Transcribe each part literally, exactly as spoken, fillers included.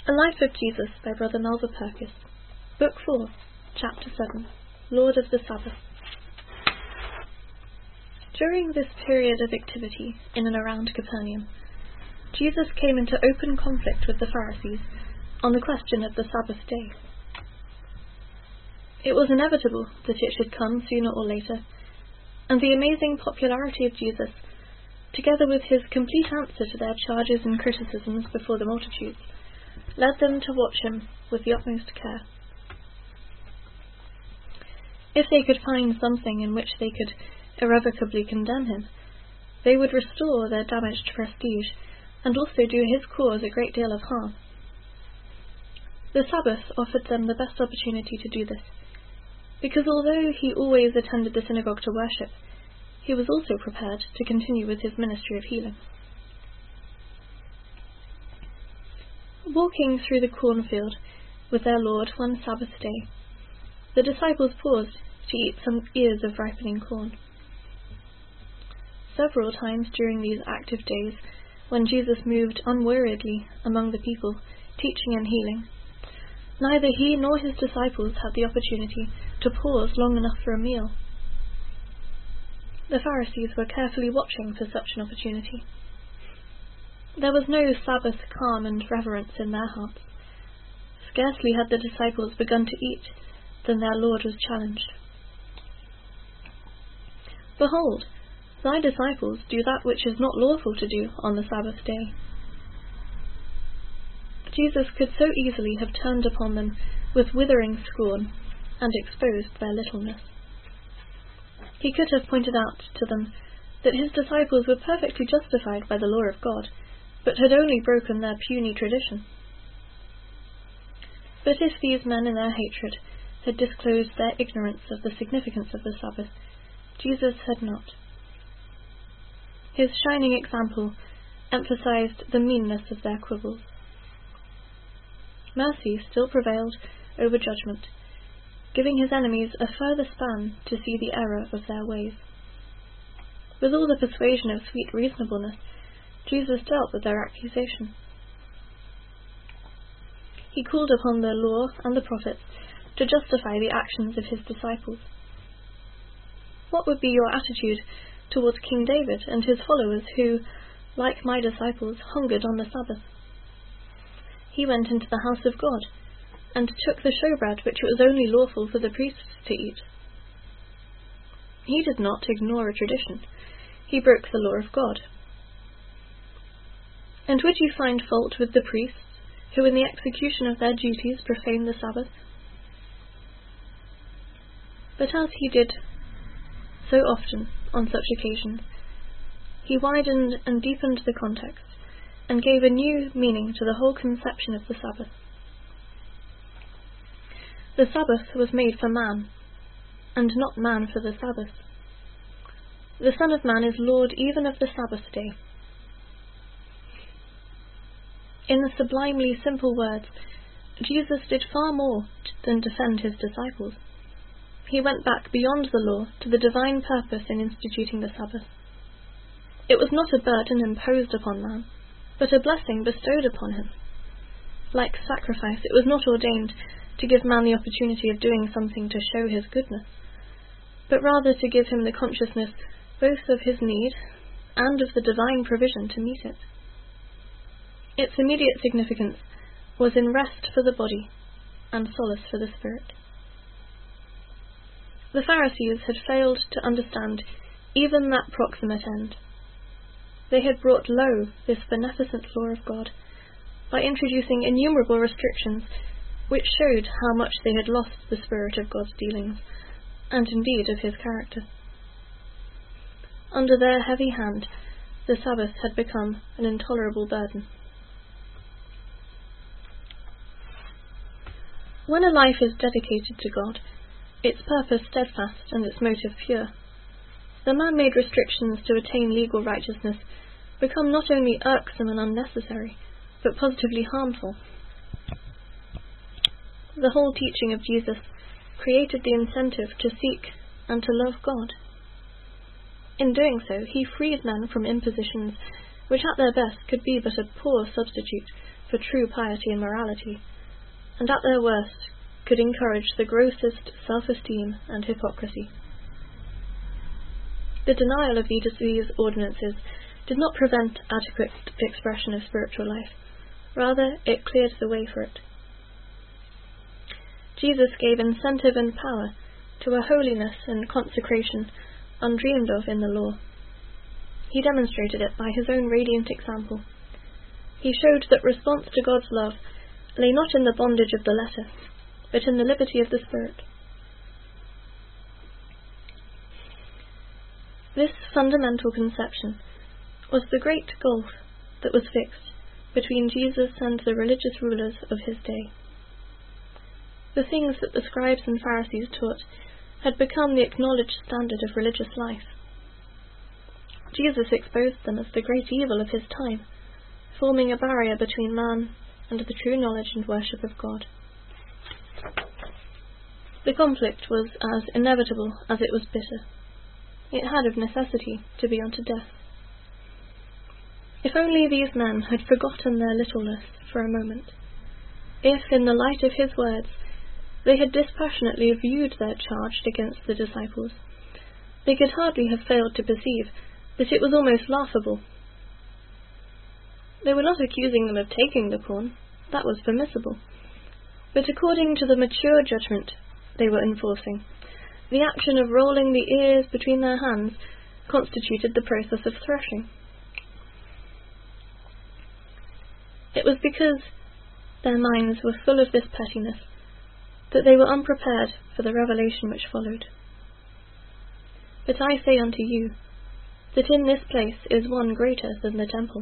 A Life of Jesus by Brother Melva Purkis. Book four, Chapter seven, Lord of the Sabbath. During this period of activity in and around Capernaum, Jesus came into open conflict with the Pharisees on the question of the Sabbath day. It was inevitable that it should come sooner or later, and the amazing popularity of Jesus, together with his complete answer to their charges and criticisms before the multitudes, led them to watch him with the utmost care. If they could find something in which they could irrevocably condemn him, they would restore their damaged prestige and also do his cause a great deal of harm. The Sabbath offered them the best opportunity to do this, because although he always attended the synagogue to worship, he was also prepared to continue with his ministry of healing. Walking through the cornfield with their Lord one Sabbath day, the disciples paused to eat some ears of ripening corn. Several times during these active days, when Jesus moved unweariedly among the people, teaching and healing, neither he nor his disciples had the opportunity to pause long enough for a meal. The Pharisees were carefully watching for such an opportunity. There was no Sabbath calm and reverence in their hearts. Scarcely had the disciples begun to eat than their Lord was challenged. Behold, thy disciples do that which is not lawful to do on the Sabbath day. Jesus could so easily have turned upon them with withering scorn and exposed their littleness. He could have pointed out to them that his disciples were perfectly justified by the law of God, but had only broken their puny tradition. But if these men in their hatred had disclosed their ignorance of the significance of the Sabbath, Jesus had not. His shining example emphasized the meanness of their quibbles. Mercy still prevailed over judgment, giving his enemies a further span to see the error of their ways. With all the persuasion of sweet reasonableness, Jesus dealt with their accusation. He called upon the law and the prophets to justify the actions of his disciples. What would be your attitude towards King David and his followers who, like my disciples, hungered on the Sabbath? He went into the house of God and took the showbread which it was only lawful for the priests to eat. He did not ignore a tradition. He broke the law of God. And would you find fault with the priests, who in the execution of their duties profane the Sabbath? But as he did so often on such occasions, he widened and deepened the context, and gave a new meaning to the whole conception of the Sabbath. The Sabbath was made for man, and not man for the Sabbath. The Son of Man is Lord even of the Sabbath day. In the sublimely simple words, Jesus did far more than defend his disciples. He went back beyond the law to the divine purpose in instituting the Sabbath. It was not a burden imposed upon man, but a blessing bestowed upon him. Like sacrifice, it was not ordained to give man the opportunity of doing something to show his goodness, but rather to give him the consciousness both of his need and of the divine provision to meet it. Its immediate significance was in rest for the body and solace for the spirit. The Pharisees had failed to understand even that proximate end. They had brought low this beneficent law of God by introducing innumerable restrictions which showed how much they had lost the spirit of God's dealings, and indeed of his character. Under their heavy hand, the Sabbath had become an intolerable burden. When a life is dedicated to God, its purpose steadfast and its motive pure, the man-made restrictions to attain legal righteousness become not only irksome and unnecessary, but positively harmful. The whole teaching of Jesus created the incentive to seek and to love God. In doing so, he freed men from impositions which at their best could be but a poor substitute for true piety and morality, and at their worst could encourage the grossest self-esteem and hypocrisy. The denial of these ordinances did not prevent adequate expression of spiritual life. Rather, it cleared the way for it. Jesus gave incentive and power to a holiness and consecration undreamed of in the law. He demonstrated it by his own radiant example. He showed that response to God's love lay not in the bondage of the letter, but in the liberty of the Spirit. This fundamental conception was the great gulf that was fixed between Jesus and the religious rulers of his day. The things that the scribes and Pharisees taught had become the acknowledged standard of religious life. Jesus exposed them as the great evil of his time, forming a barrier between man and the true knowledge and worship of God. The conflict was as inevitable as it was bitter. It had of necessity to be unto death. If only these men had forgotten their littleness for a moment, if, in the light of his words, they had dispassionately viewed their charge against the disciples, they could hardly have failed to perceive that it was almost laughable. They were not accusing them of taking the corn, that was permissible, but according to the mature judgment they were enforcing, the action of rolling the ears between their hands constituted the process of threshing. It was because their minds were full of this pettiness that they were unprepared for the revelation which followed. But I say unto you, that in this place is one greater than the temple.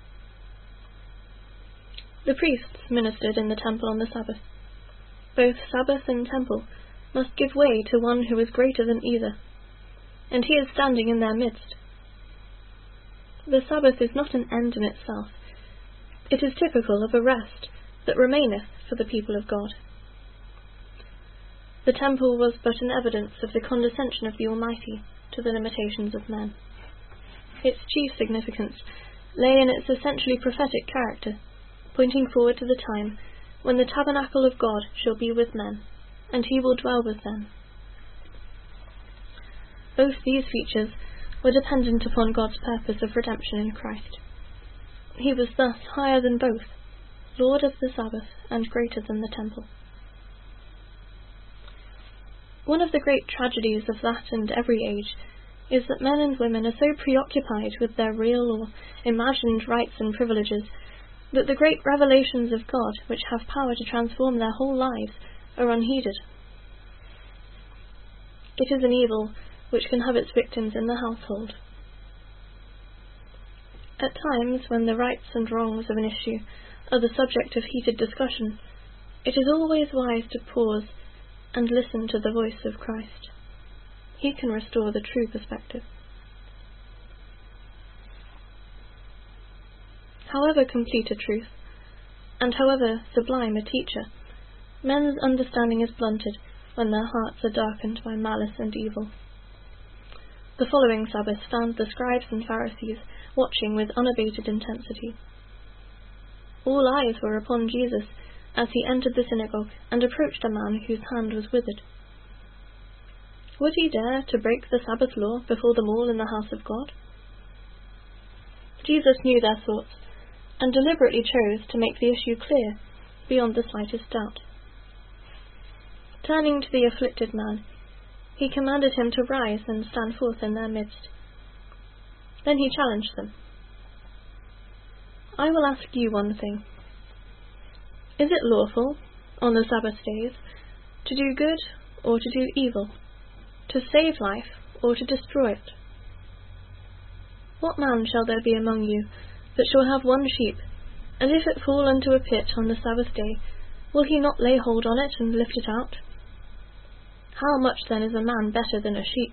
The priests ministered in the temple on the Sabbath. Both Sabbath and temple must give way to one who is greater than either, and he is standing in their midst. The Sabbath is not an end in itself. It is typical of a rest that remaineth for the people of God. The temple was but an evidence of the condescension of the Almighty to the limitations of men. Its chief significance lay in its essentially prophetic character, pointing forward to the time when the tabernacle of God shall be with men, and he will dwell with them. Both these features were dependent upon God's purpose of redemption in Christ. He was thus higher than both, Lord of the Sabbath and greater than the temple. One of the great tragedies of that and every age is that men and women are so preoccupied with their real or imagined rights and privileges that the great revelations of God, which have power to transform their whole lives, are unheeded. It is an evil which can have its victims in the household. At times, when the rights and wrongs of an issue are the subject of heated discussion, it is always wise to pause and listen to the voice of Christ. He can restore the true perspective. However complete a truth, and however sublime a teacher, men's understanding is blunted when their hearts are darkened by malice and evil. The following Sabbath found the scribes and Pharisees watching with unabated intensity. All eyes were upon Jesus as he entered the synagogue and approached a man whose hand was withered. Would he dare to break the Sabbath law before them all in the house of God? Jesus knew their thoughts, and deliberately chose to make the issue clear, beyond the slightest doubt. Turning to the afflicted man, he commanded him to rise and stand forth in their midst. Then he challenged them. I will ask you one thing. Is it lawful, on the Sabbath days, to do good or to do evil, to save life or to destroy it? What man shall there be among you that shall have one sheep, and if it fall into a pit on the Sabbath day, will he not lay hold on it and lift it out? How much then is a man better than a sheep?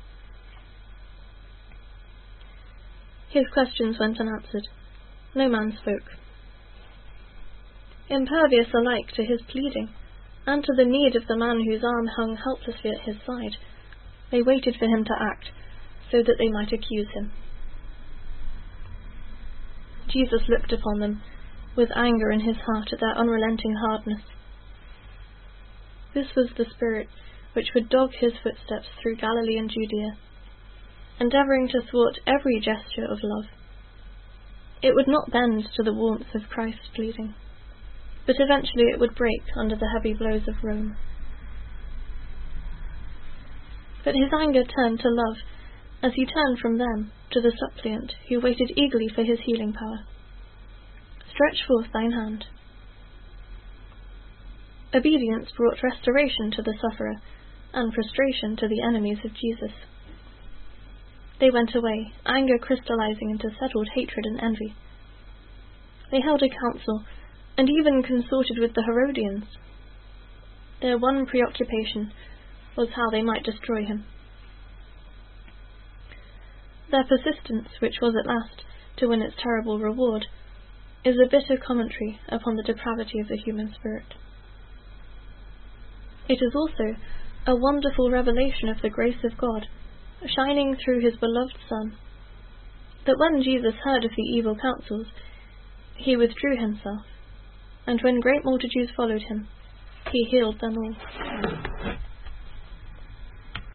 His questions went unanswered. No man spoke. Impervious alike to his pleading, and to the need of the man whose arm hung helplessly at his side, they waited for him to act, so that they might accuse him. Jesus looked upon them, with anger in his heart at their unrelenting hardness. This was the spirit which would dog his footsteps through Galilee and Judea, endeavouring to thwart every gesture of love. It would not bend to the warmth of Christ's pleading, but eventually it would break under the heavy blows of Rome. But his anger turned to love, as he turned from them to the suppliant who waited eagerly for his healing power. Stretch forth thine hand. Obedience brought restoration to the sufferer, and frustration to the enemies of Jesus. They went away, anger crystallizing into settled hatred and envy. They held a council, and even consorted with the Herodians. Their one preoccupation was how they might destroy him. Their persistence, which was at last to win its terrible reward, is a bitter commentary upon the depravity of the human spirit. It is also a wonderful revelation of the grace of God, shining through his beloved Son, that when Jesus heard of the evil counsels, he withdrew himself, and when great multitudes followed him, he healed them all.